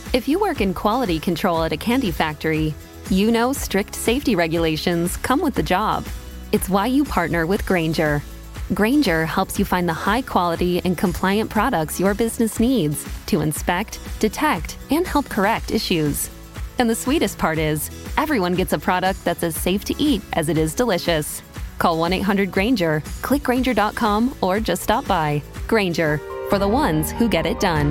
If you work in quality control at a candy factory, you know strict safety regulations come with the job. It's why you partner with Grainger. Grainger helps you find the high-quality and compliant products your business needs to inspect, detect, and help correct issues. And the sweetest part is, everyone gets a product that's as safe to eat as it is delicious. Call 1-800-GRAINGER, click Grainger.com, or just stop by. Grainger, for the ones who get it done.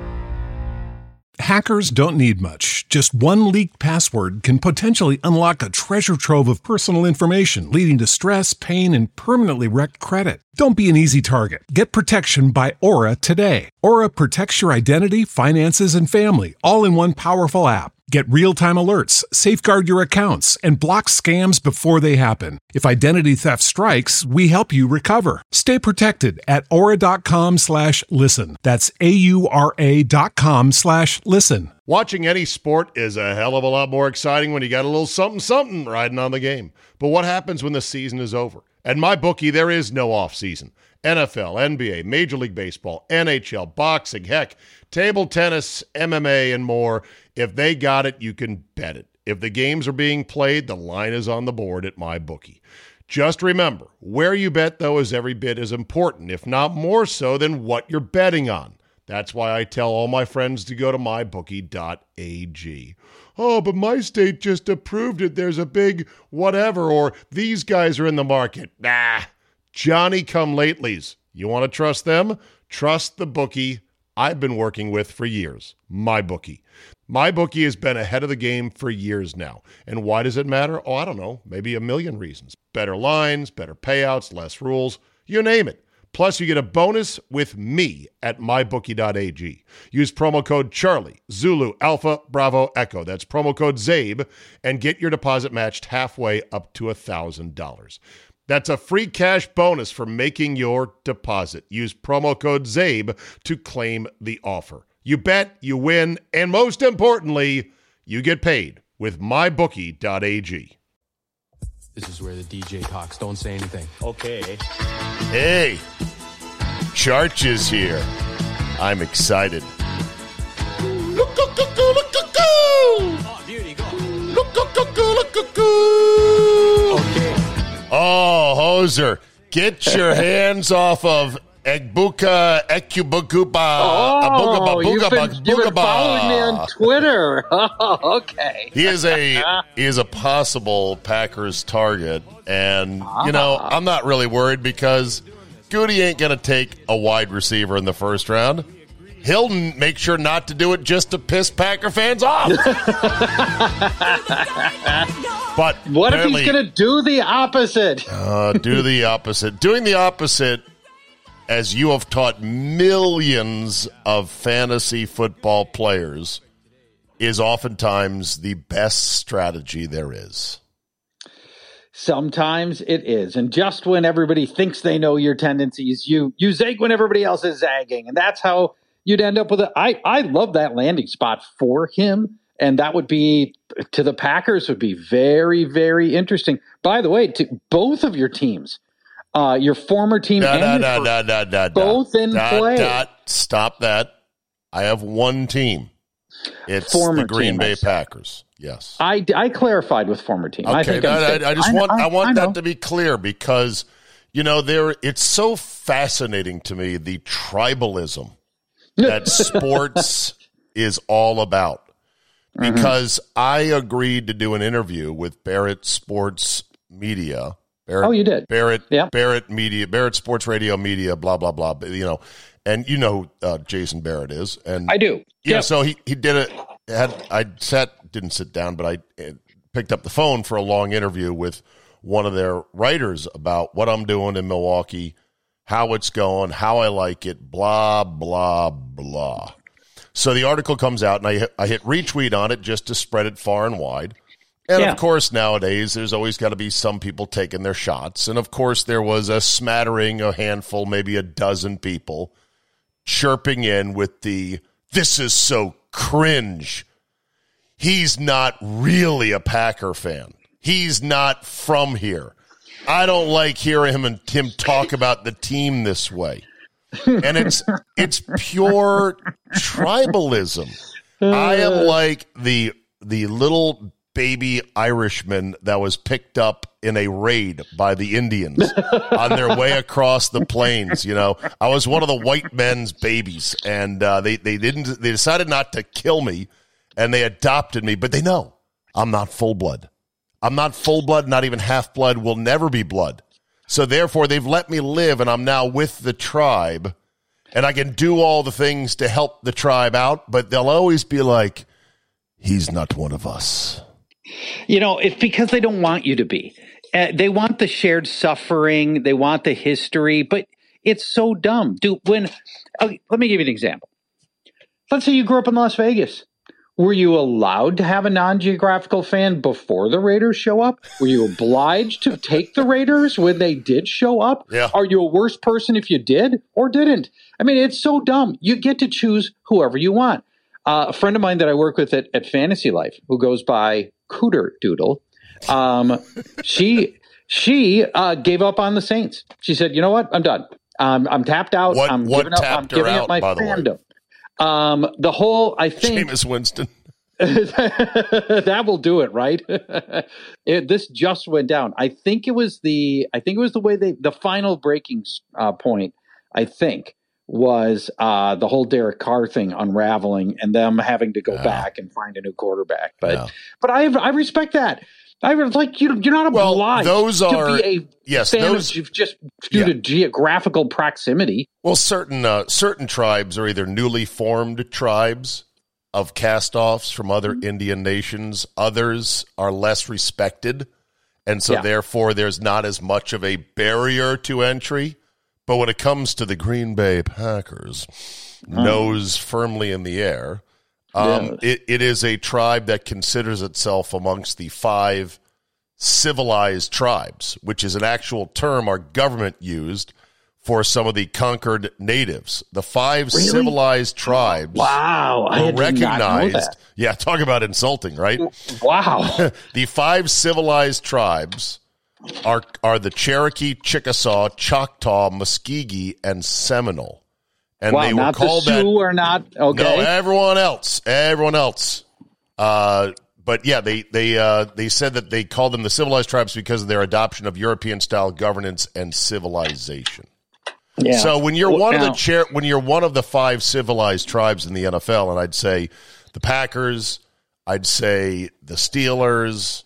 Hackers don't need much. Just one leaked password can potentially unlock a treasure trove of personal information, leading to stress, pain, and permanently wrecked credit. Don't be an easy target. Get protection by Aura today. Aura protects your identity, finances, and family, all in one powerful app. Get real-time alerts, safeguard your accounts, and block scams before they happen. If identity theft strikes, we help you recover. Stay protected at aura.com/listen. That's AURA.com/listen. Watching any sport is a hell of a lot more exciting when you got a little something riding on the game. But what happens when the season is over? At MyBookie, there is no off-season. NFL, NBA, Major League Baseball, NHL, boxing, heck, table tennis, MMA, and more. If they got it, you can bet it. If the games are being played, the line is on the board at MyBookie. Just remember, where you bet, though, is every bit as important, if not more so, than what you're betting on. That's why I tell all my friends to go to mybookie.ag. Oh, but my state just approved it. There's a big whatever, or these guys are in the market. Nah, Johnny-come-latelys. You want to trust them? Trust the bookie I've been working with for years, MyBookie. MyBookie has been ahead of the game for years now. And why does it matter? Oh, I don't know. Maybe a million reasons. Better lines, better payouts, less rules. You name it. Plus, you get a bonus with me at mybookie.ag. Use promo code Charlie, Zulu, Alpha, Bravo, Echo. That's promo code ZABE, and get your deposit matched halfway up to $1,000. That's a free cash bonus for making your deposit. Use promo code ZABE to claim the offer. You bet, you win, and most importantly, you get paid with mybookie.ag. This is where the DJ talks. Don't say anything. Okay. Hey, Charch is here. I'm excited. Oh, beauty, go. Okay. Oh, Hoser, get your hands off of Egbuka, Ekubaguba. Oh, you've been following me on Twitter. Oh, okay. He is a possible Packers target, and you know I'm not really worried because Goody ain't gonna take a wide receiver in the first round. He'll make sure not to do it just to piss Packer fans off. But what if he's gonna do the opposite? Do the opposite. Doing the opposite, as you have taught millions of fantasy football players, is oftentimes the best strategy there is. Sometimes it is. And just when everybody thinks they know your tendencies, you zag when everybody else is zagging. And that's how you'd end up with it. I love that landing spot for him. And that would be, to the Packers, would be very, very interesting. By the way, to both of your teams, your former team both in play. Stop that. I have one team. It's former the Green Bay Packers. Yes. I clarified with former team. Okay. I want that to be clear because, you know, it's so fascinating to me, the tribalism that sports is all about. Because I agreed to do an interview with Barrett Sports Media. You did. Barrett Media, Barrett Sports Radio Media, blah, blah, blah. You know, and you know who Jason Barrett is. And I do. Yeah, so he did it. Didn't sit down, but I picked up the phone for a long interview with one of their writers about what I'm doing in Milwaukee, how it's going, how I like it, blah, blah, blah. So the article comes out, and I hit retweet on it just to spread it far and wide. And, of course, nowadays, there's always got to be some people taking their shots. And, of course, there was a smattering, a handful, maybe a dozen people chirping in with this is so cringe. He's not really a Packer fan. He's not from here. I don't like hearing him talk about the team this way. And it's pure tribalism. I am like the little baby Irishman that was picked up in a raid by the Indians on their way across the plains. You know, I was one of the white men's babies, and they decided not to kill me, and they adopted me, but they know I'm not full blood. I'm not full blood, not even half blood, will never be blood. So therefore, they've let me live, and I'm now with the tribe, and I can do all the things to help the tribe out, but they'll always be like, he's not one of us. You know, it's because they don't want you to be. They want the shared suffering. They want the history, but it's so dumb. Dude, let me give you an example. Let's say you grew up in Las Vegas. Were you allowed to have a non-geographical fan before the Raiders show up? Were you obliged to take the Raiders when they did show up? Yeah. Are you a worse person if you did or didn't? I mean, it's so dumb. You get to choose whoever you want. A friend of mine that I work with at Fantasy Life, who goes by Cooter Doodle, she gave up on the Saints. She said, "You know what? I'm done. I'm tapped out. I'm giving up my fandom." The whole, I think, Jameis Winston. that will do it, right? This just went down. I think it was the way the final breaking point, I think, was the whole Derek Carr thing unraveling and them having to go back and find a new quarterback. But I respect that. I was like, you're not obliged to be a fan of just due to geographical proximity. Well, certain tribes are either newly formed tribes of cast-offs from other Indian nations. Others are less respected, and so therefore there's not as much of a barrier to entry. But when it comes to the Green Bay Packers, nose firmly in the air, it is a tribe that considers itself amongst the 5 civilized tribes, which is an actual term our government used for some of the conquered natives. The 5 civilized tribes were recognized. Yeah, talk about insulting, right? Wow. The 5 civilized tribes are the Cherokee, Chickasaw, Choctaw, Muskogee, and Seminole. And they were called the Sioux or not? Okay. No, everyone else. But yeah, they said that they called them the civilized tribes because of their adoption of European-style governance and civilization. Yeah. So when you're one of the 5 civilized tribes in the NFL, and I'd say the Packers, I'd say the Steelers.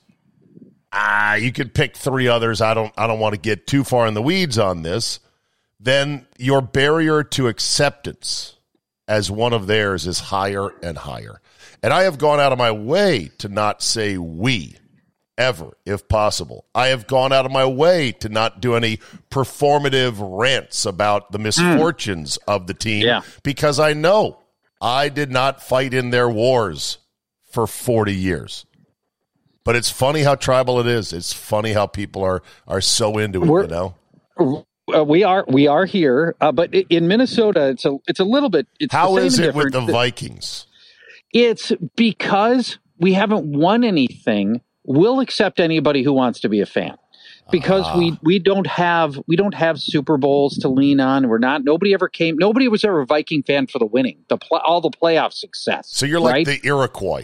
You could pick 3 others. I don't want to get too far in the weeds on this. Then your barrier to acceptance as one of theirs is higher and higher. And I have gone out of my way to not say we ever, if possible. I have gone out of my way to not do any performative rants about the misfortunes of the team because I know I did not fight in their wars for 40 years. But it's funny how tribal it is. It's funny how people are so into it, you know? We are here, but in Minnesota, it's a little bit. It's how is it with the Vikings? It's because we haven't won anything. We'll accept anybody who wants to be a fan because we don't have Super Bowls to lean on. Nobody was ever a Viking fan for the winning, all the playoff success. So you're like the Iroquois.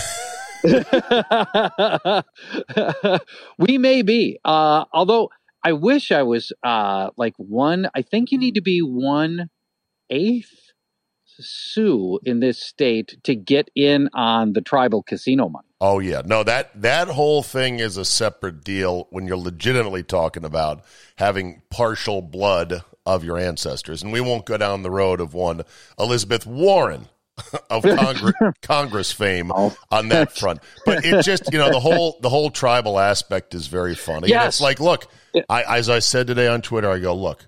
We may be, although I wish I was like one. I think you need to be 1/8 Sioux in this state to get in on the tribal casino money. Oh yeah, no, that whole thing is a separate deal when you're legitimately talking about having partial blood of your ancestors, and we won't go down the road of one Elizabeth Warren of Congress fame on that front. But it just, the whole tribal aspect is very funny. Yes. And it's like, look, as I said today on Twitter, I go, look,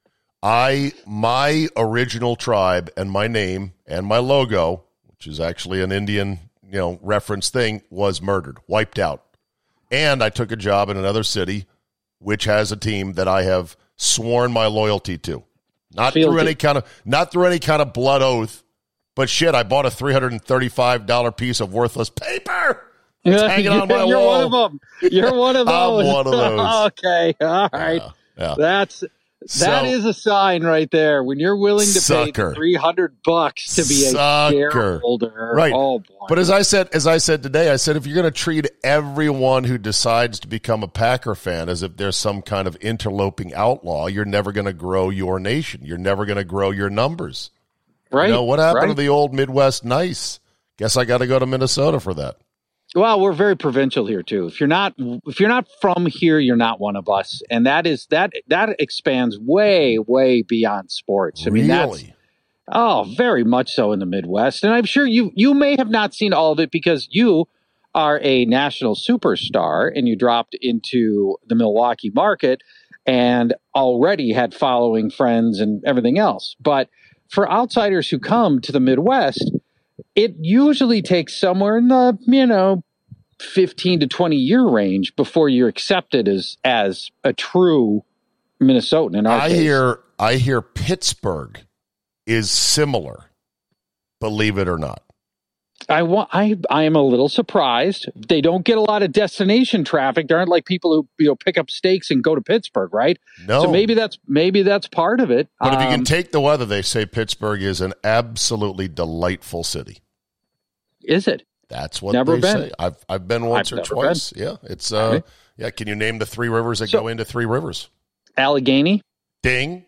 my original tribe and my name and my logo, which is actually an Indian, reference thing, was murdered, wiped out. And I took a job in another city, which has a team that I have sworn my loyalty to. Not through any kind of blood oath. But shit, I bought a $335 piece of worthless paper. It's hanging on my wall. You're one of them. You're one of those. I'm one of those. Okay, all right. Yeah. That is a sign right there. When you're willing to pay $300 to be a shareholder. Right. Oh, boy. But as I said today, I said, if you're going to treat everyone who decides to become a Packer fan as if there's some kind of interloping outlaw, you're never going to grow your nation. You're never going to grow your numbers. Right. You know, what happened to the old Midwest nice? Guess I got to go to Minnesota for that. Well, we're very provincial here too. If you're not from here, you're not one of us, and that expands way beyond sports. I mean, really? Very much so in the Midwest, and I'm sure you may have not seen all of it because you are a national superstar and you dropped into the Milwaukee market and already had following, friends, and everything else. But for outsiders who come to the Midwest, it usually takes somewhere in the 15 to 20 year range before you're accepted as a true Minnesotan. In our case. I hear Pittsburgh is similar, believe it or not. I am a little surprised. They don't get a lot of destination traffic. There aren't like people who pick up stakes and go to Pittsburgh, right? No. So maybe that's part of it. But if you can take the weather, they say Pittsburgh is an absolutely delightful city. Is it? That's what Never they been. say. I've been once or twice. Been. Yeah, it's yeah. Can you name the three rivers that go into Three Rivers? Allegheny. Ding.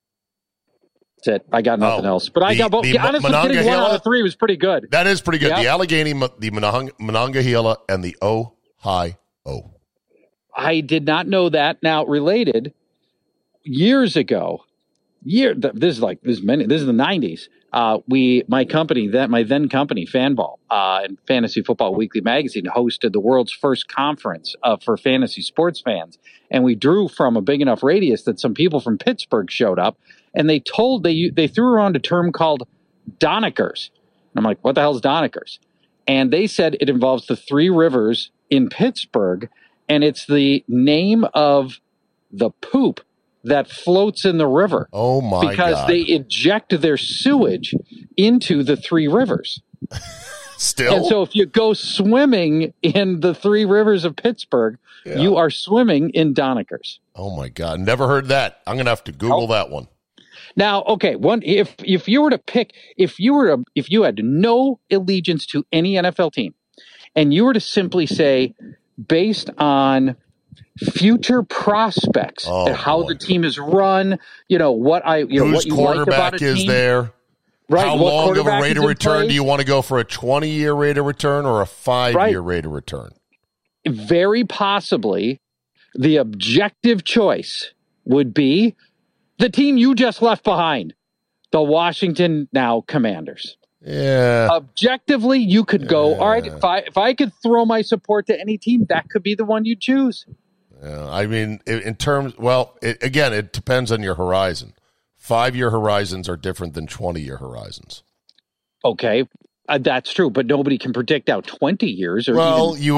That's it. I got nothing else. But I got both. Honestly, getting 1 out of 3 was pretty good. That is pretty good. Yep. The Allegheny, the Monongahela, and the Ohio. I did not know that. Now, related, years ago, this is the 90s. My then company, Fanball, and Fantasy Football Weekly Magazine, hosted the world's first conference for fantasy sports fans. And we drew from a big enough radius that some people from Pittsburgh showed up, and they threw around a term called Donikers. And I'm like, what the hell is Donikers? And they said it involves the Three Rivers in Pittsburgh, and it's the name of the poop that floats in the river. Oh, my God. Because they eject their sewage into the Three Rivers. Still? And so if you go swimming in the Three Rivers of Pittsburgh, you are swimming in Donikers. Oh, my God. Never heard that. I'm going to have to Google that one. Now, okay, if you were to pick, if you had no allegiance to any NFL team, and you were to simply say, based on future prospects and how the team is run, whose what you quarterback like about a is team, there? right? How long of a rate of return do you want to go for? A 20-year rate of return or a 5-year rate of return? Very possibly, the objective choice would be the team you just left behind, the Washington now Commanders. Yeah. Objectively, you could go, all right, if I could throw my support to any team, that could be the one you choose. Yeah, I mean, in terms, it depends on your horizon. 5-year horizons are different than 20-year horizons. Okay, that's true, but nobody can predict out 20 years. Or you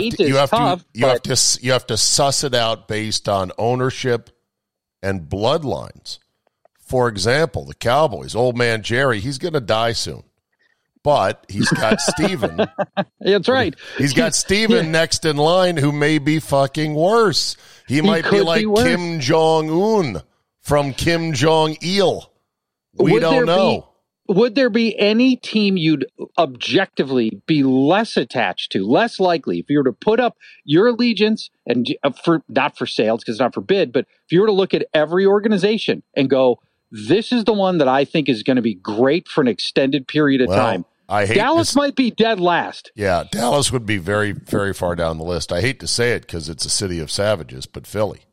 have to suss it out based on ownership and bloodlines. For example, the Cowboys, old man Jerry, he's going to die soon. But he's got Steven. That's right. He's got Steven next in line who may be fucking worse. He might be like Kim Jong-un from Kim Jong-il. We don't know. Would there be any team you'd objectively be less attached to, less likely, if you were to put up your allegiance, and not for sales because it's not for bid, but if you were to look at every organization and go, this is the one that I think is going to be great for an extended period of time. Dallas might be dead last. Yeah, Dallas would be very, very far down the list. I hate to say it because it's a city of savages, but Philly,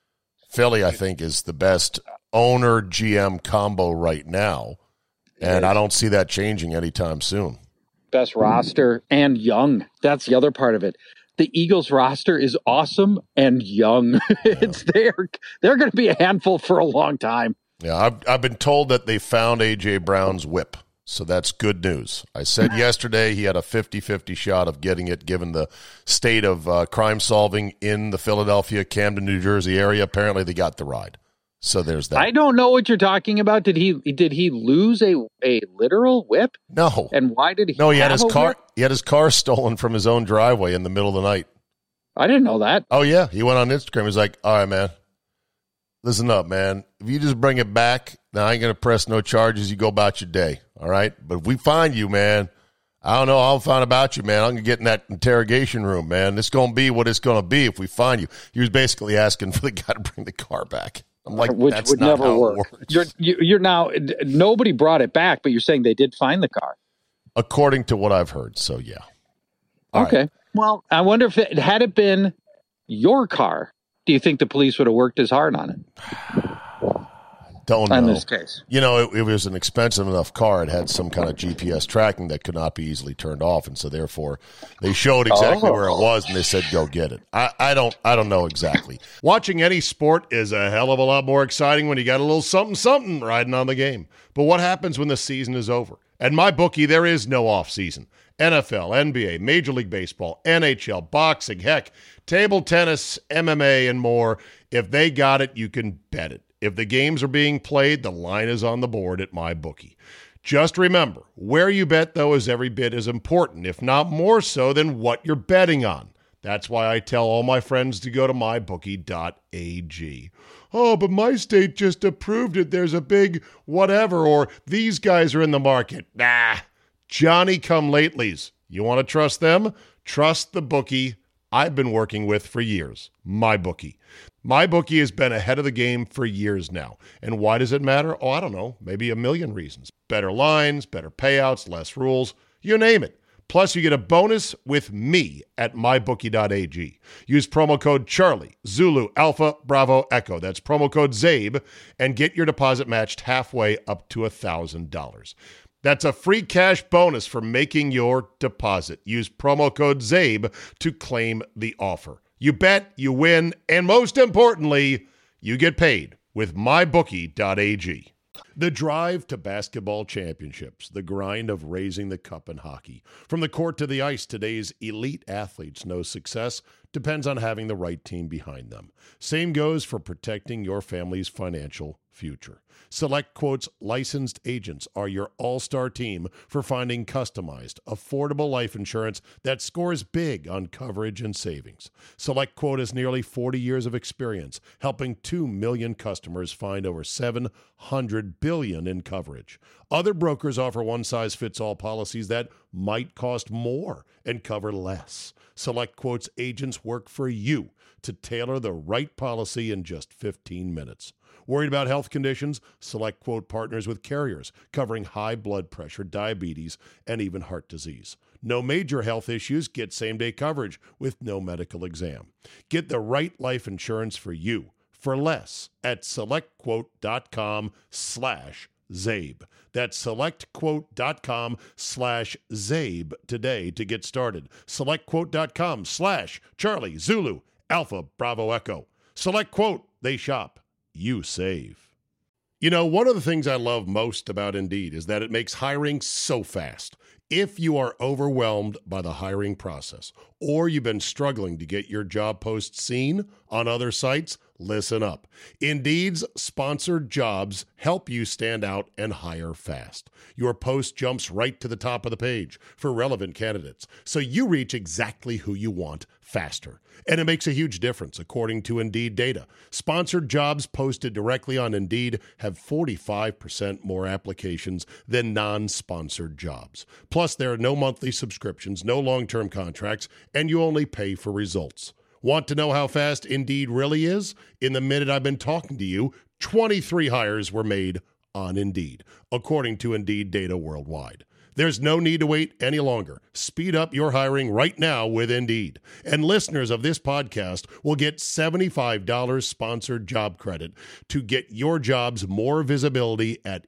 I think, is the best owner-GM combo right now, and I don't see that changing anytime soon. Best roster and young. That's the other part of it. The Eagles roster is awesome and young. They're going to be a handful for a long time. Yeah, I've been told that they found A.J. Brown's whip. So that's good news. I said yesterday he had a 50-50 shot of getting it given the state of crime solving in the Philadelphia, Camden, New Jersey area. Apparently they got the ride. So there's that. I don't know what you're talking about. Did he lose a literal whip? No. And why did he? No, he had his car. Whip? He had his car stolen from his own driveway in the middle of the night. I didn't know that. Oh yeah, he went on Instagram. He's like, "All right, man, Listen up, man. If you just bring it back, now I ain't going to press no charges. You go about your day, all right? But if we find you, man, I don't know how I'll find about you, man. I'm going to get in that interrogation room, man. It's going to be what it's going to be if we find you. He was basically asking for the guy to bring the car back. I'm like, which that's would not never how work. it works. You're now, nobody brought it back, but you're saying they did find the car. According to what I've heard, so yeah. All okay. right. Well, I wonder if it had it been your car, do you think the police would have worked as hard on it? Don't know. In this case. You know, it was an expensive enough car. It had some kind of GPS tracking that could not be easily turned off, and so therefore they showed exactly where it was, and they said, go get it. I don't know exactly. Watching any sport is a hell of a lot more exciting when you got a little something riding on the game. But what happens when the season is over? At MyBookie, there is no off season. NFL, NBA, Major League Baseball, NHL, boxing, heck, table tennis, MMA, and more. If they got it, you can bet it. If the games are being played, the line is on the board at MyBookie. Just remember, where you bet, though, is every bit as important, if not more so, than what you're betting on. That's why I tell all my friends to go to mybookie.ag. Oh, but my state just approved it. There's a big whatever, or these guys are in the market. Nah, Johnny-come-latelys. You want to trust them? Trust the bookie I've been working with for years, MyBookie. MyBookie has been ahead of the game for years now. And why does it matter? Oh, I don't know. Maybe a million reasons. Better lines, better payouts, less rules, you name it. Plus, you get a bonus with me at mybookie.ag. Use promo code Charlie, Zulu, Alpha, Bravo, Echo. That's promo code ZABE, and get your deposit matched halfway up to $1,000. That's a free cash bonus for making your deposit. Use promo code ZABE to claim the offer. You bet, you win, and most importantly, you get paid with mybookie.ag. The drive to basketball championships, the grind of raising the cup in hockey. From the court to the ice, today's elite athletes know success depends on having the right team behind them. Same goes for protecting your family's financial future. SelectQuote's licensed agents are your all-star team for finding customized, affordable life insurance that scores big on coverage and savings. SelectQuote has nearly 40 years of experience, helping 2 million customers find over $700 billion in coverage. Other brokers offer one-size-fits-all policies that might cost more and cover less. SelectQuote's agents work for you to tailor the right policy in just 15 minutes. Worried about health conditions? SelectQuote partners with carriers covering high blood pressure, diabetes, and even heart disease. No major health issues? Get same-day coverage with no medical exam. Get the right life insurance for you for less at SelectQuote.com/ZABE. That's SelectQuote.com/ZABE today to get started. SelectQuote.com/Charlie, Zulu, Alpha, Bravo, Echo. SelectQuote, they shop. You save. You know, one of the things I love most about Indeed is that it makes hiring so fast. If you are overwhelmed by the hiring process, or you've been struggling to get your job post seen on other sites, listen up. Indeed's sponsored jobs help you stand out and hire fast. Your post jumps right to the top of the page for relevant candidates, so you reach exactly who you want faster. And it makes a huge difference, according to Indeed data. Sponsored jobs posted directly on Indeed have 45% more applications than non-sponsored jobs. Plus, there are no monthly subscriptions, no long-term contracts, and you only pay for results. Want to know how fast Indeed really is? In the minute I've been talking to you, 23 hires were made on Indeed, according to Indeed data worldwide. There's no need to wait any longer. Speed up your hiring right now with Indeed. And listeners of this podcast will get $75 sponsored job credit to get your jobs more visibility at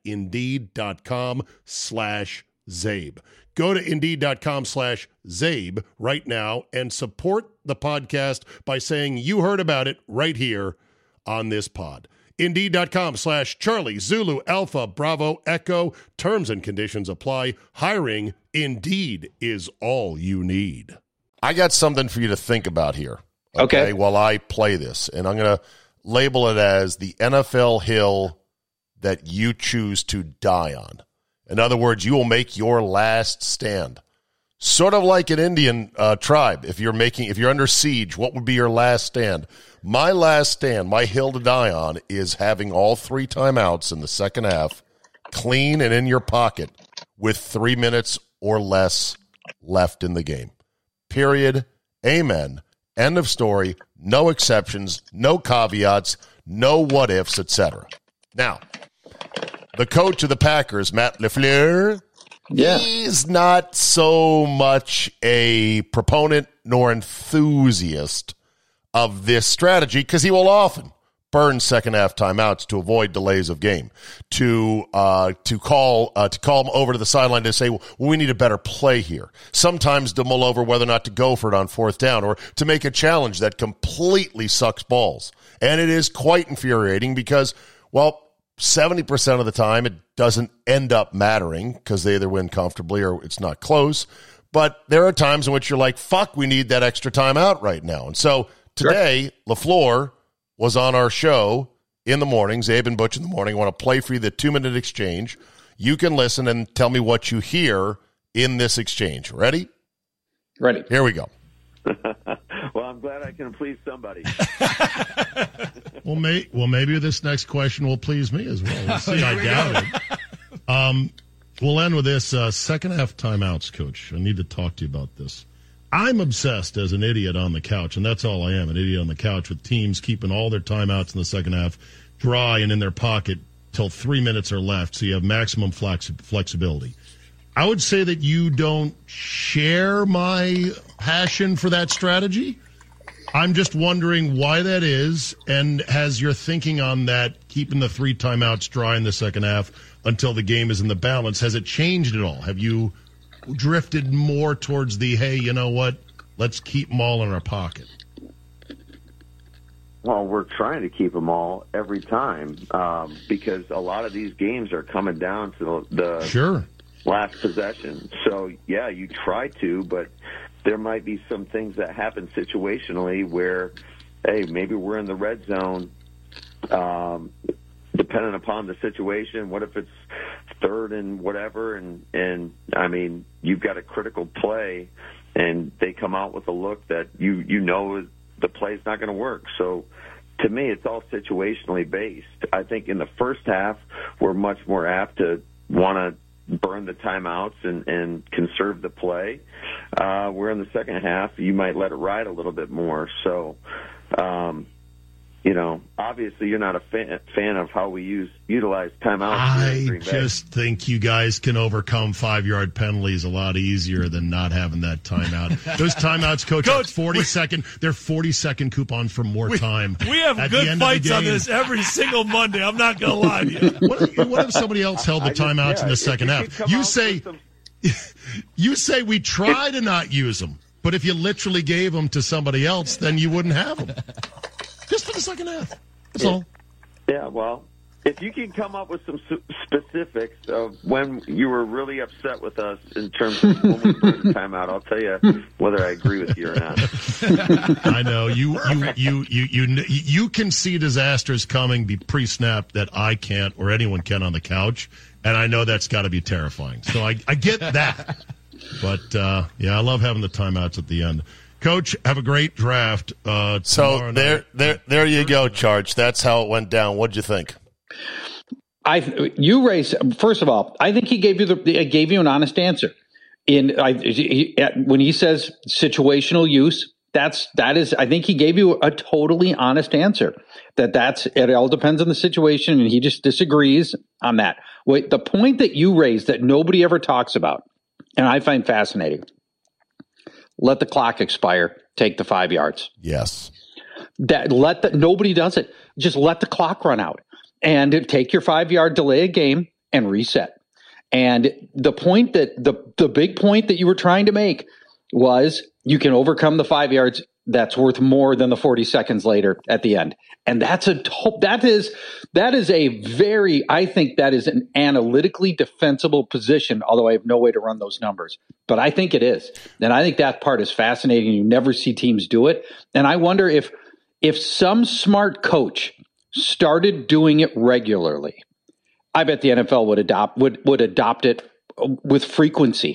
Indeed.com/ZABE. Go to Indeed.com/ZABE right now and support the podcast by saying you heard about it right here on this pod. Indeed.com/Charlie, Zulu, Alpha, Bravo, Echo. Terms and conditions apply. Hiring, Indeed, is all you need. I got something for you to think about here. Okay. While I play this, and I'm going to label it as the NFL hill that you choose to die on. In other words, you will make your last stand. Sort of like an Indian tribe. If you're under siege, what would be your last stand? My last stand, my hill to die on, is having all 3 timeouts in the second half clean and in your pocket with 3 minutes or less left in the game. Period. Amen. End of story. No exceptions, no caveats, no what ifs, etc. Now, the coach of the Packers, Matt LaFleur, he's not so much a proponent nor enthusiast of this strategy because he will often burn second half timeouts to avoid delays of game, to call him over to the sideline to say, well, we need a better play here. Sometimes to mull over whether or not to go for it on fourth down, or to make a challenge that completely sucks balls. And it is quite infuriating because, well, 70% of the time it doesn't end up mattering because they either win comfortably or it's not close. But there are times in which you're like, fuck, we need that extra timeout right now. And so today, LaFleur was on our show in the mornings, Abe and Butch in the morning. I want to play for you the 2-minute exchange. You can listen and tell me what you hear in this exchange. Ready? Ready. Here we go. Well, I'm glad I can please somebody. Well, maybe this next question will please me as well. We'll see. I doubt it. We'll end with this second half timeouts, Coach. I need to talk to you about this. I'm obsessed as an idiot on the couch, and that's all I am, an idiot on the couch, with teams keeping all their timeouts in the second half dry and in their pocket till 3 minutes are left, so you have maximum flexibility. I would say that you don't share my passion for that strategy. I'm just wondering why that is, and has your thinking on that, keeping the 3 timeouts dry in the second half until the game is in the balance, has it changed at all? Have you drifted more towards the, hey, you know what, let's keep them all in our pocket? Well, we're trying to keep them all every time because a lot of these games are coming down to the last possession. So, yeah, you try to, but there might be some things that happen situationally where, hey, maybe we're in the red zone, depending upon the situation. What if it's third and whatever, and I mean, you've got a critical play, and they come out with a look that you know the play's not going to work. So to me, it's all situationally based. I think in the first half, we're much more apt to want to burn the timeouts and conserve the play. Where in the second half, you might let it ride a little bit more. So, you know, obviously you're not a fan of how we utilize timeouts. I just think you guys can overcome 5-yard penalties a lot easier than not having that timeout. Those timeouts, Coach, are 40-second. They're 40-second coupons for more time. We have good fights on this every single Monday. I'm not going to lie to you. What if somebody else held the timeouts in the second half? You say we try to not use them, but if you literally gave them to somebody else, then you wouldn't have them. Just for the second half. That's all. Yeah, well, if you can come up with some specifics of when you were really upset with us in terms of when we put the timeout, I'll tell you whether I agree with you or not. I know you can see disasters coming, be pre-snapped that I can't or anyone can on the couch, and I know that's got to be terrifying. So I get that, but yeah, I love having the timeouts at the end. Coach, have a great draft. So there you go, Charge. That's how it went down. What'd you think? First of all, I think he gave you an honest answer. When he says situational use, I think he gave you a totally honest answer. It all depends on the situation, and he just disagrees on that. The point that you raised that nobody ever talks about, and I find fascinating. Let the clock expire. Take the 5 yards. Yes. Nobody does it. Just let the clock run out and take your 5-yard delay a game and reset. And the point that the big point that you were trying to make was you can overcome the 5 yards. That's worth more than the 40 seconds later at the end. And I think that is an analytically defensible position, although I have no way to run those numbers. But I think it is. And I think that part is fascinating. You never see teams do it. And I wonder if some smart coach started doing it regularly, I bet the NFL would adopt it with frequency.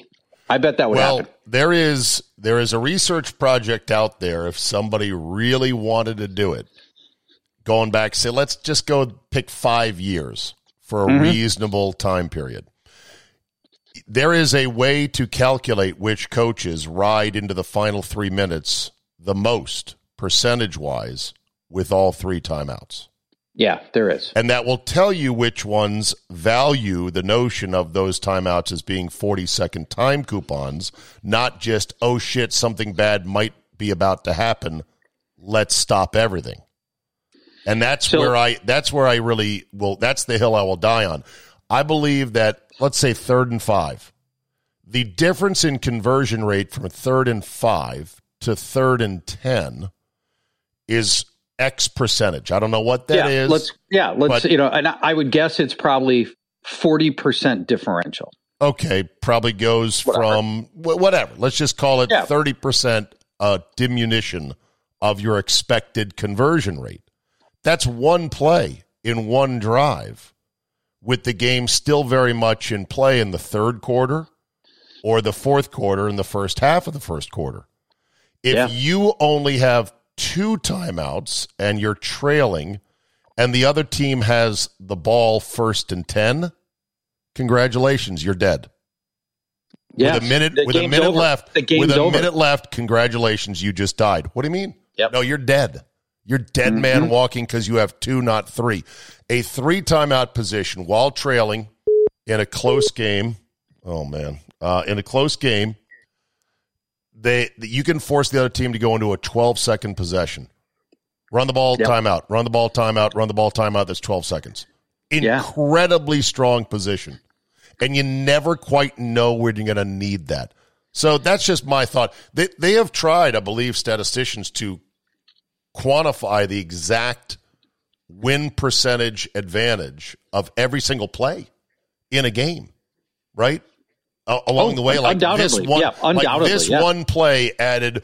I bet that would happen. There is a research project out there if somebody really wanted to do it. Going back, say, let's just go pick 5 years for a reasonable time period. There is a way to calculate which coaches ride into the final 3 minutes the most, percentage-wise, with all 3 timeouts. Yeah, there is. And that will tell you which ones value the notion of those timeouts as being 40-second time coupons, not just, oh, shit, something bad might be about to happen. Let's stop everything. And that's where I really will, that's the hill I will die on. I believe that, let's say 3rd and 5, the difference in conversion rate from 3rd and 5 to 3rd and 10 is X percentage. I don't know what that is. Let's and I would guess it's probably 40% differential. Okay, probably goes from whatever. Let's just call it 30% diminution of your expected conversion rate. That's one play in one drive, with the game still very much in play in the third quarter or the fourth quarter in the first half of the first quarter. If you only have 2 timeouts and you're trailing and the other team has the ball 1st and 10, congratulations, you're dead. Yes, with a minute left, congratulations, you just died. What do you mean? Yep. No, you're dead. You're dead man walking because you have 2, not 3. A 3 timeout position while trailing in a close game. Oh, man. In a close game, you can force the other team to go into a 12-second possession. Run the ball, timeout. Run the ball, timeout. Run the ball, timeout. That's 12 seconds. Incredibly strong position. And you never quite know when you're going to need that. So that's just my thought. They have tried, I believe, statisticians to quantify the exact win percentage advantage of every single play in a game, right? Along the way, like this one play added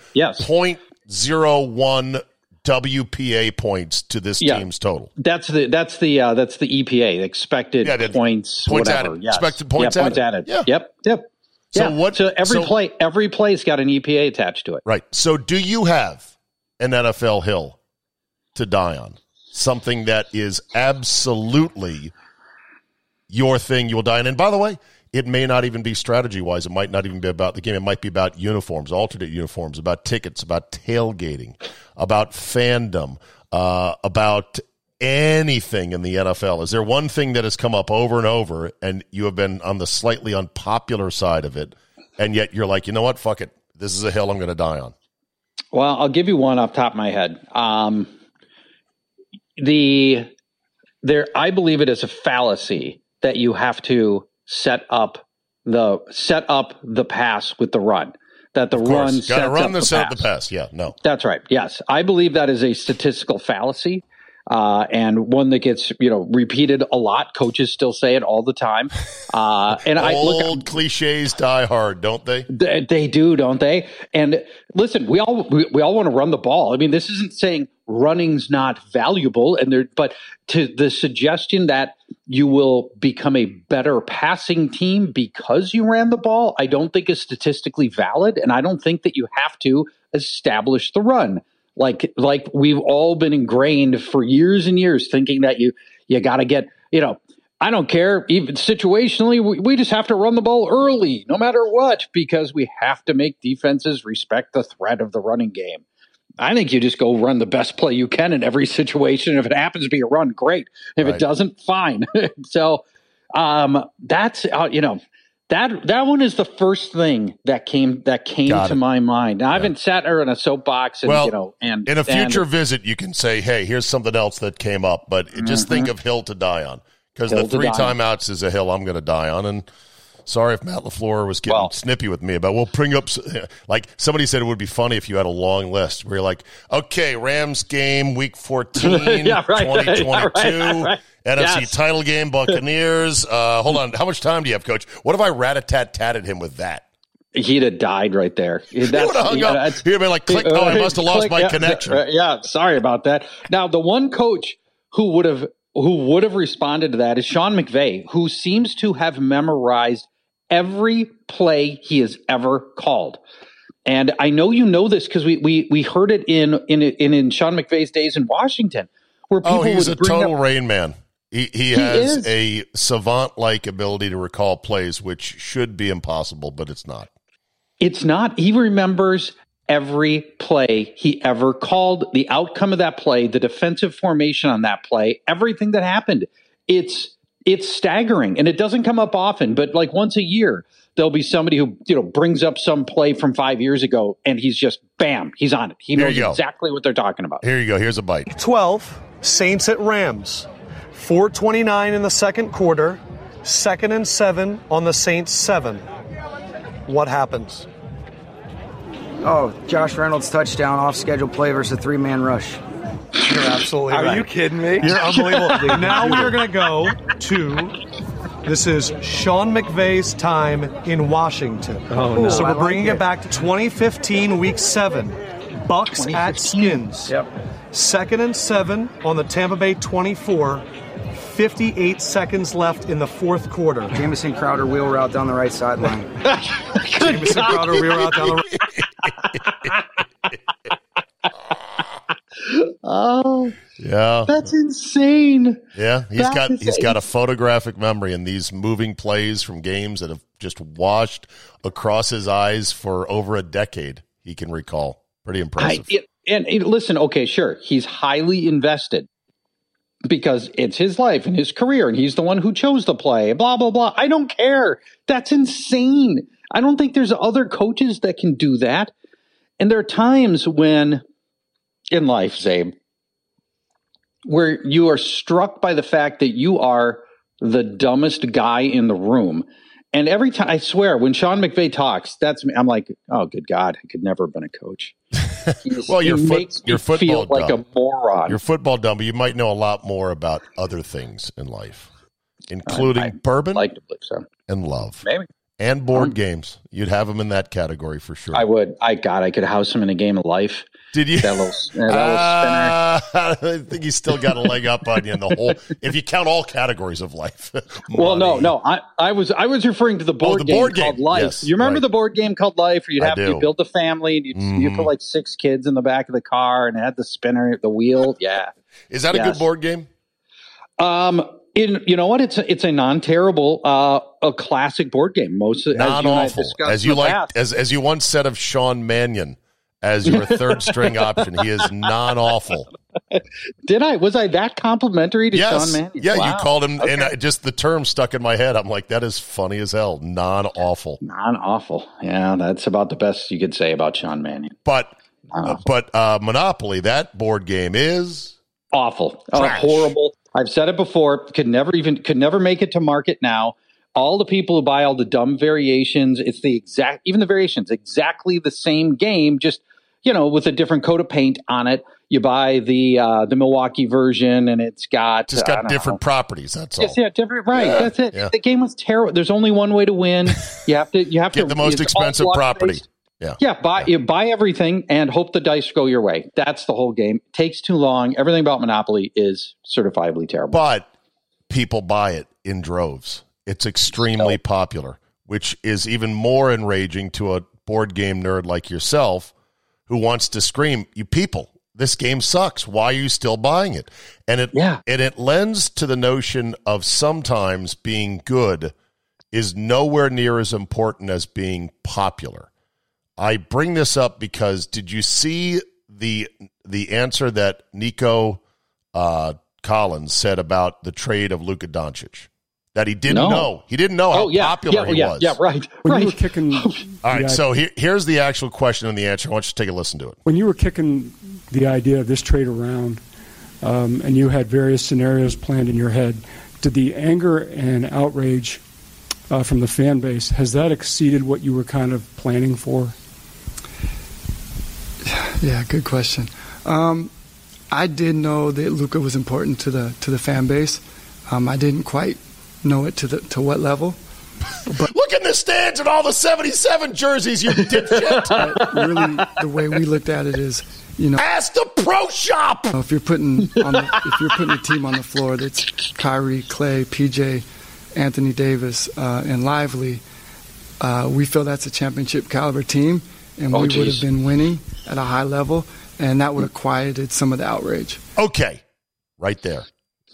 0.01 WPA points to this team's total. That's the EPA, the expected points whatever. Added. Yes. Expected points added. Yeah. Yep. So every play's got an EPA attached to it. Right. So do you have an NFL hill to die on? Something that is absolutely your thing you will die on. And by the way, it may not even be strategy-wise. It might not even be about the game. It might be about uniforms, alternate uniforms, about tickets, about tailgating, about fandom, about anything in the NFL. Is there one thing that has come up over and over, and you have been on the slightly unpopular side of it, and yet you're like, you know what, fuck it. This is a hill I'm going to die on? Well, I'll give you one off the top of my head. I believe it is a fallacy that you have to set up the pass with the run. That the run sets up the pass. Yeah, no. That's right. Yes. I believe that is a statistical fallacy. And one that gets, repeated a lot. Coaches still say it all the time. And cliches die hard, don't they? They do, don't they? And listen, we all want to run the ball. I mean, this isn't saying running's not valuable, but to the suggestion that you will become a better passing team because you ran the ball, I don't think is statistically valid, and I don't think that you have to establish the run. Like we've all been ingrained for years and years thinking that you got to get, I don't care, even situationally, we just have to run the ball early, no matter what, because we have to make defenses respect the threat of the running game. I think you just go run the best play you can in every situation. If it happens to be a run, great. If it doesn't, fine. So that's, that one is the first thing that came to my mind. Now, I haven't sat there in a soapbox and in a future visit you can say, hey, here's something else that came up, but just think of hill to die on, because the 3 timeouts is a hill I'm going to die on. And sorry if Matt LaFleur was getting snippy with me about, we'll bring up, like somebody said it would be funny if you had a long list where you're like, okay, Rams game week 14, 2022. NFC title game, Buccaneers. Hold on. How much time do you have, Coach? What if I rat-a-tat-tatted him with that? He'd have died right there. He would have hung up. He'd have been like, click. I must have lost my connection. Sorry about that. Now, the one coach who would have responded to that is Sean McVay, who seems to have memorized every play he has ever called. And I know you know this because we heard it in Sean McVay's days in Washington, where people he's would a total Rain Man. He has a savant-like ability to recall plays, which should be impossible, but it's not. It's not. He remembers every play he ever called, the outcome of that play, the defensive formation on that play, everything that happened. It's staggering, and it doesn't come up often, but like once a year, there'll be somebody who brings up some play from 5 years ago, and he's just, bam, he's on it. He knows exactly what they're talking about. Here you go. Here's a bite. 12, Saints at Rams. 4:29 in the second quarter. 2nd and 7 on the Saints 7. What happens? Oh, Josh Reynolds touchdown, off-schedule play versus a 3-man rush. You're absolutely right. Are you kidding me? You're unbelievable. Now we are going to go to, this is Sean McVay's time in Washington. Oh, no. So we're bringing it back to 2015, Week 7. Bucks at Skins. Yep. 2nd and 7 on the Tampa Bay 24. 58 seconds left in the fourth quarter. Jamison Crowder wheel route down the right sideline. Jamison Crowder wheel route down the right. Oh, yeah, that's insane. Yeah, he's got a photographic memory, and these moving plays from games that have just washed across his eyes for over a decade, he can recall. Pretty impressive. And listen, okay, sure, he's highly invested because it's his life and his career, and he's the one who chose the play, blah, blah, blah. I don't care. That's insane. I don't think there's other coaches that can do that. And there are times when in life, Zabe, where you are struck by the fact that you are the dumbest guy in the room. And every time, I swear, when Sean McVay talks, that's me. I'm like, oh, good God, I could never have been a coach. Well, you're football feel like dumb. a moron. You're football dumb, but you might know a lot more about other things in life, including bourbon like to believe so. and love. Maybe. And board games. You'd have them in that category for sure. I would. I could house him in a game of life. Did you? That little spinner. I think he's still got a leg up on you in the whole, if you count all categories of life. Well, no. I was referring to the board game called Life. Yes, you remember the board game called Life, where you'd build a family and you'd put like 6 kids in the back of the car and it had the spinner, the wheel. Yeah. Is that a good board game? You know what? It's a non-terrible, a classic board game. Non-awful. As you once said of Sean Mannion as your third string option, he is non-awful. Did I? Was I that complimentary to Sean Mannion? Yeah, wow. You called him, and just the term stuck in my head. I'm like, that is funny as hell. Non-awful. Non-awful. Yeah, that's about the best you could say about Sean Mannion. But Monopoly, that board game is awful. Horrible. I've said it before. Could never make it to market now. All the people who buy all the dumb variations, even the variations, exactly the same game, just, with a different coat of paint on it. You buy the Milwaukee version, and it's got different properties. That's all. Yeah, different. Right. Yeah, that's it. Yeah. The game was terrible. There's only one way to win. You have to get the most expensive property. Yeah. Yeah. You buy everything and hope the dice go your way. That's the whole game. It takes too long. Everything about Monopoly is certifiably terrible. But people buy it in droves. It's extremely popular, which is even more enraging to a board game nerd like yourself who wants to scream, "You people, this game sucks. Why are you still buying it?" And it lends to the notion of sometimes being good is nowhere near as important as being popular. I bring this up because did you see the answer that Nico Collins said about the trade of Luka Doncic? That he didn't know. He didn't know how popular he was. Yeah, right. When you were kicking... All right, so here's the actual question and the answer. I want you to take a listen to it. When you were kicking the idea of this trade around and you had various scenarios planned in your head, did the anger and outrage from the fan base, has that exceeded what you were kind of planning for? Yeah, good question. I did know that Luka was important to the fan base. I didn't quite know it to what level. But look in the stands and all the 77 jerseys, you dipshit. Really, the way we looked at it is, ask the pro shop. If you're putting a team on the floor that's Kyrie, Clay, PJ, Anthony Davis, and Lively, we feel that's a championship caliber team, and we would have been winning at a high level, and that would have quieted some of the outrage. Okay, right there.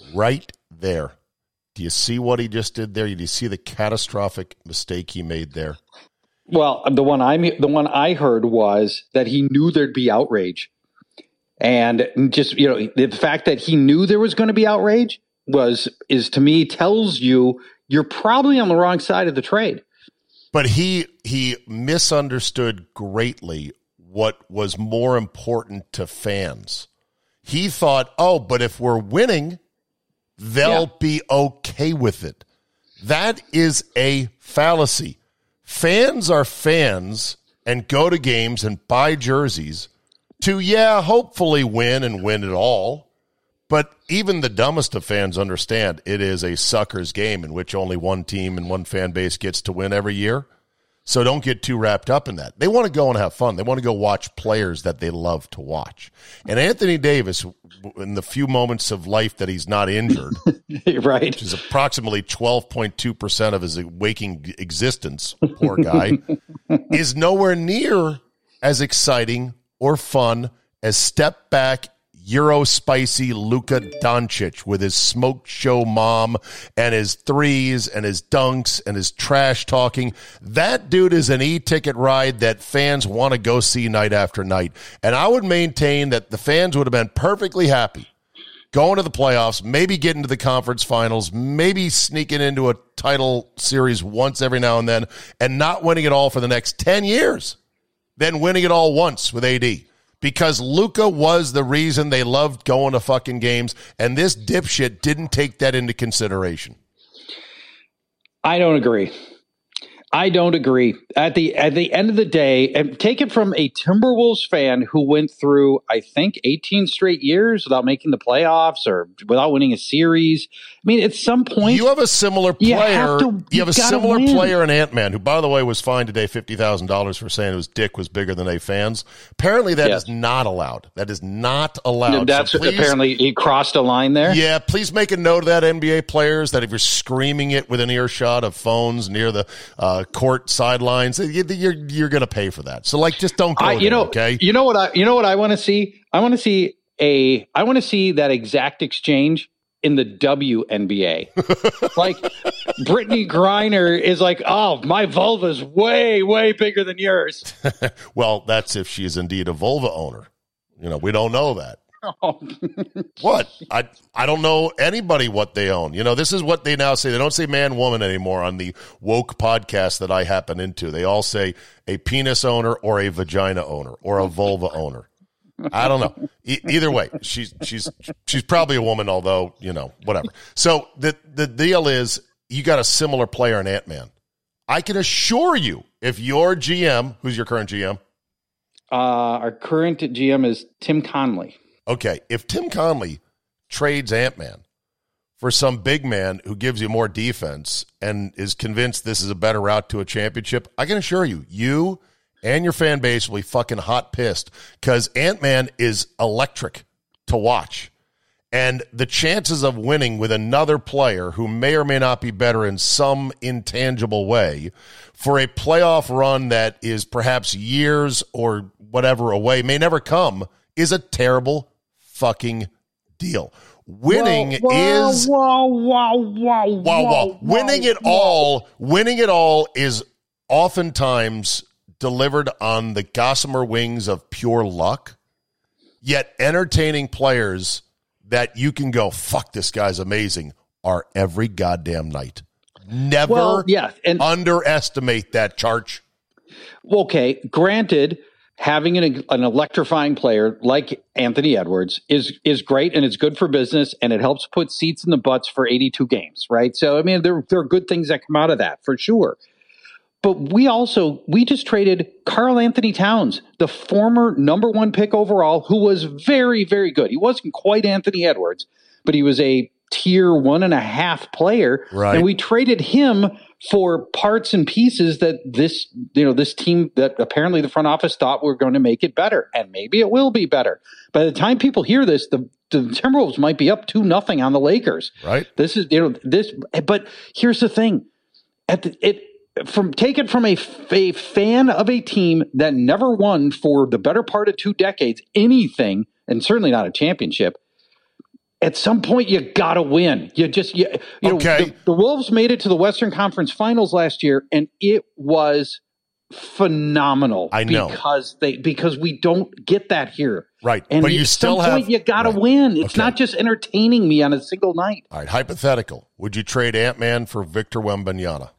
Do you see what he just did there? Do you see the catastrophic mistake he made there? Well, the one I heard was that he knew there'd be outrage, and just the fact that he knew there was going to be outrage is to me tells you you're probably on the wrong side of the trade. But he misunderstood greatly what was more important to fans. He thought, but if we're winning, they'll be okay with it. That is a fallacy. Fans are fans and go to games and buy jerseys to, hopefully win and win it all. But even the dumbest of fans understand it is a sucker's game in which only one team and one fan base gets to win every year. So don't get too wrapped up in that. They want to go and have fun. They want to go watch players that they love to watch. And Anthony Davis, in the few moments of life that he's not injured, right, which is approximately 12.2% of his waking existence, poor guy, is nowhere near as exciting or fun as step back Euro spicy Luka Doncic with his smoke show mom and his threes and his dunks and his trash talking. That dude is an e-ticket ride that fans want to go see night after night. And I would maintain that the fans would have been perfectly happy going to the playoffs, maybe getting to the conference finals, maybe sneaking into a title series once every now and then, and not winning it all for the next 10 years, then winning it all once with AD. Because Luka was the reason they loved going to fucking games, and this dipshit didn't take that into consideration. I don't agree. At the end of the day, and take it from a Timberwolves fan who went through, I think, 18 straight years without making the playoffs or without winning a series. I mean, at some point, you have a similar player. You have a similar player in Ant-Man, who, by the way, was fined today $50,000 for saying his dick was bigger than fans. Apparently, that is not allowed. That is not allowed. That's so please, apparently he crossed a line there. Yeah, please make a note of that, NBA players, that if you're screaming it within earshot of phones near the court sidelines, you're going to pay for that. So, just don't go there, okay? You know what I want to see? I want to see that exact exchange in the WNBA. Brittany Griner is like, oh, my vulva's way, way bigger than yours. Well, that's if she's indeed a vulva owner. We don't know that. Oh. What? I don't know anybody what they own. This is what they now say. They don't say man, woman anymore on the woke podcast that I happen into. They all say a penis owner or a vagina owner or a vulva owner. I don't know. Either way, she's probably a woman, although, whatever. So the deal is, you got a similar player in Ant-Man. I can assure you, if your GM, who's your current GM? Our current GM is Tim Conley. Okay, if Tim Conley trades Ant-Man for some big man who gives you more defense and is convinced this is a better route to a championship, I can assure you, you and your fan base will be fucking hot pissed, because Ant-Man is electric to watch. And the chances of winning with another player who may or may not be better in some intangible way for a playoff run that is perhaps years or whatever away, may never come, is a terrible fucking deal. Winning is winning it all is oftentimes delivered on the gossamer wings of pure luck, yet entertaining players that you can go, fuck, this guy's amazing, are every goddamn night. Never underestimate that, Charge. Okay, granted, having an electrifying player like Anthony Edwards is great, and it's good for business, and it helps put seats in the butts for 82 games, right? So, I mean, there are good things that come out of that, for sure. But we just traded Karl Anthony Towns, the former number 1 pick overall, who was very, very good. He wasn't quite Anthony Edwards, but he was a tier 1.5 player. Right. And we traded him for parts and pieces that this team that apparently the front office thought were going to make it better. And maybe it will be better. By the time people hear this, the Timberwolves might be up 2-0 on the Lakers. Right. This is, but here's the thing. take it from a fan of a team that never won for the better part of 2 decades, anything, and certainly not a championship. At some point, you got to win. You know, the Wolves made it to the Western Conference Finals last year, and it was phenomenal. I know. Because we don't get that here. Right. And but you still have. You got to win. It's not just entertaining me on a single night. All right. Hypothetical. Would you trade Ant-Man for Victor Wembanyama?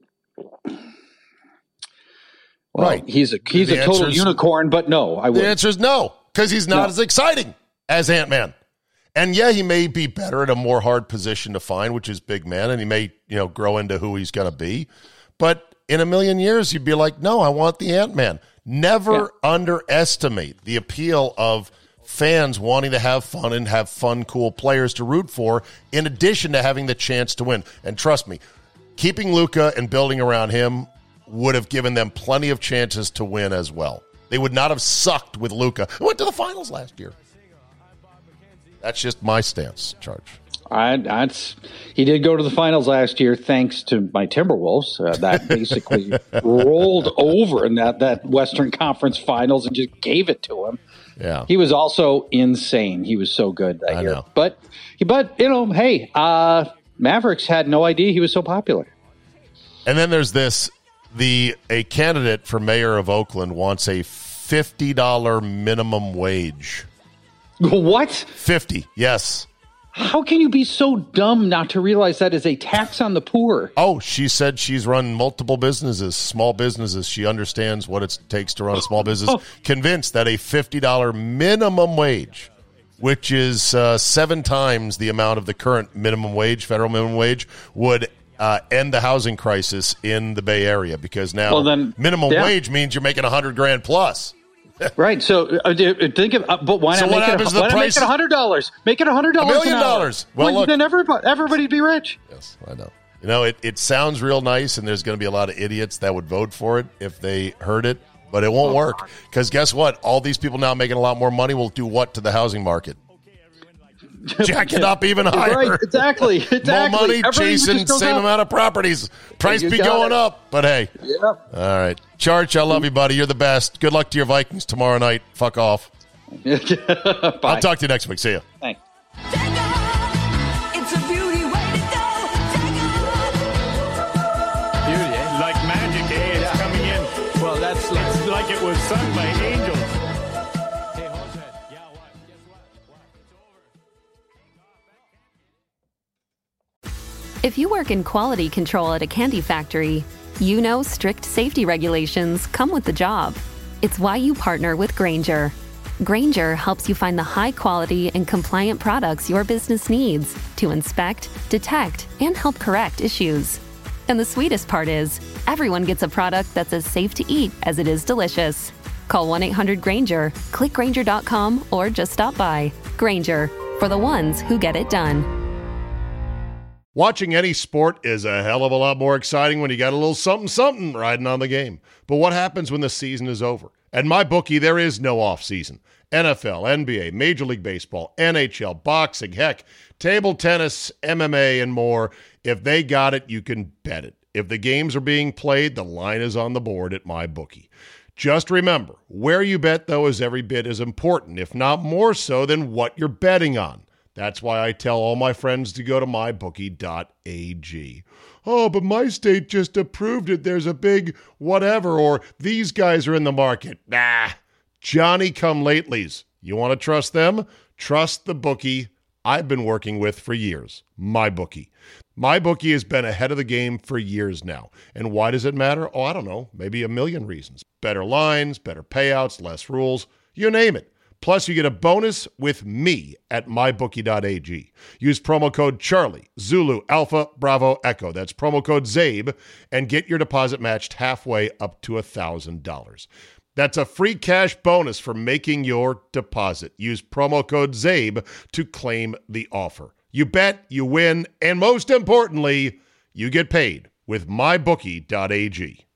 Well, right. He's a total unicorn, but no, I wouldn't. The answer is no, because he's not as exciting as Ant-Man. And yeah, he may be better at a more hard position to find, which is big man, and he may, grow into who he's going to be. But in a million years, you'd be like, no, I want the Ant-Man. Never underestimate the appeal of fans wanting to have fun and have fun, cool players to root for, in addition to having the chance to win. And trust me, keeping Luka and building around him would have given them plenty of chances to win as well. They would not have sucked with Luka, who went to the finals last year. That's just my stance, Charge. He did go to the finals last year thanks to my Timberwolves. That basically rolled over in that Western Conference Finals and just gave it to him. Yeah, he was also insane. He was so good that year. Know. But hey, Mavericks had no idea he was so popular. And then there's this: a candidate for mayor of Oakland wants a $50 minimum wage. What? 50, yes. How can you be so dumb not to realize that is a tax on the poor? Oh, she said she's run multiple businesses, small businesses. She understands what it takes to run a small business. Convinced that a $50 minimum wage, which is 7 times the amount of the current minimum wage, federal minimum wage, would end the housing crisis in the Bay Area, because now minimum wage means you're making $100,000 plus. Right. So think of, but why not make it $100? Make it $100. $1 million. Well, look, then everybody'd be rich. Yes, I know. It sounds real nice, and there's going to be a lot of idiots that would vote for it if they heard it, but it won't work, because guess what? All these people now making a lot more money will do what to the housing market? Jack it up even higher. Right, exactly. More money, chasing same amount of properties. Price be going up, but hey. Yeah. All right. Charge, I love you, buddy. You're the best. Good luck to your Vikings tomorrow night. Fuck off. Bye. I'll talk to you next week. See ya. Thanks. Beauty, like magic, It's coming in. Well, that's like it was sung by angels. If you work in quality control at a candy factory, you know strict safety regulations come with the job. It's why you partner with Grainger. Grainger helps you find the high quality and compliant products your business needs to inspect, detect, and help correct issues. And the sweetest part is, everyone gets a product that's as safe to eat as it is delicious. Call 1-800-GRAINGER, click Grainger.com, or just stop by. Grainger, for the ones who get it done. Watching any sport is a hell of a lot more exciting when you got a little something riding on the game. But what happens when the season is over? At MyBookie, there is no off-season. NFL, NBA, Major League Baseball, NHL, boxing, heck, table tennis, MMA, and more. If they got it, you can bet it. If the games are being played, the line is on the board at MyBookie. Just remember, where you bet, though, is every bit as important, if not more so, than what you're betting on. That's why I tell all my friends to go to mybookie.ag. Oh, but my state just approved it. There's a big whatever, or these guys are in the market. Nah, Johnny-come-latelys. You want to trust them? Trust the bookie I've been working with for years, MyBookie. MyBookie has been ahead of the game for years now. And why does it matter? Oh, I don't know, maybe a million reasons. Better lines, better payouts, less rules, you name it. Plus, you get a bonus with me at mybookie.ag. Use promo code Charlie, Zulu, Alpha, Bravo, Echo. That's promo code ZABE, and get your deposit matched halfway up to $1,000. That's a free cash bonus for making your deposit. Use promo code ZABE to claim the offer. You bet, you win, and most importantly, you get paid with mybookie.ag.